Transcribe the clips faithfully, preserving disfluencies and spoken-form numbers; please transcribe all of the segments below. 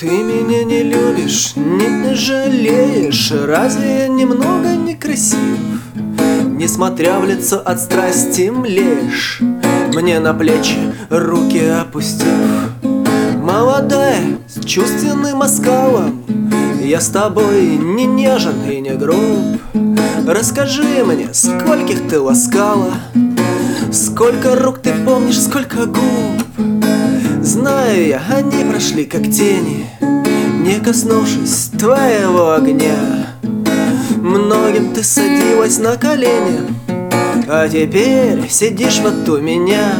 Ты меня не любишь, не жалеешь. Разве я немного некрасив? Несмотря в лицо от страсти млеешь, мне на плечи руки опустив. Молодая, с чувственным оскалом, я с тобой не нежен и не груб. Расскажи мне, скольких ты ласкала, сколько рук ты помнишь, сколько губ. Знаю я, они прошли как тени, не коснувшись твоего огня. Многим ты садилась на колени, а теперь сидишь вот у меня.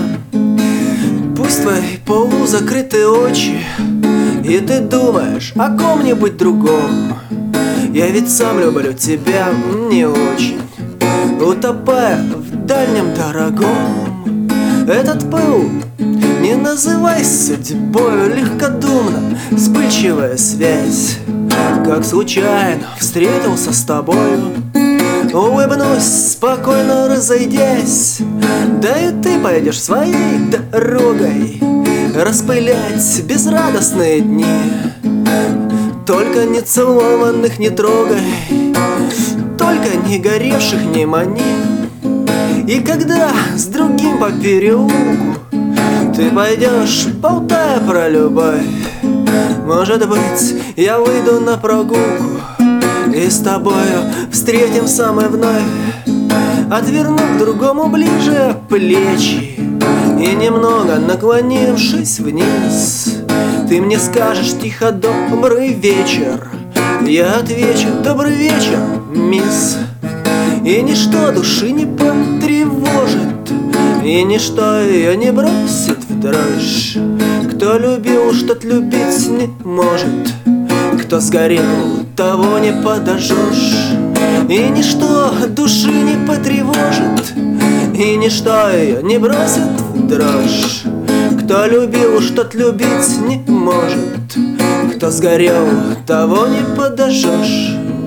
Пусть твои полузакрытые очи, и ты думаешь о ком-нибудь другом. Я ведь сам люблю тебя не очень, утопая в дальнем дорогом. Этот пыл не называй судьбою, легкодумно вспыльчивая связь. Как случайно встретился с тобою, улыбнусь, спокойно разойдясь. Да и ты пойдешь своей дорогой распылять безрадостные дни. Только не целованных не трогай, только не горевших не мани. И когда с другим по переулку ты пойдешь, болтая про любовь, может быть, я выйду на прогулку и с тобою встретимся мы вновь. Отверну к другому ближе плечи и немного наклонившись вниз, ты мне скажешь тихо добрый вечер. Я отвечу добрый вечер, мисс. И ничто души не потревожит, и ничто ее не бросит в дрожь. Кто любил, что-то любить не может, кто сгорел, того не подожжешь. И ничто души не потревожит, и ничто ее не бросит в дрожь. Кто любил, что-то любить не может, кто сгорел, того не подожжешь.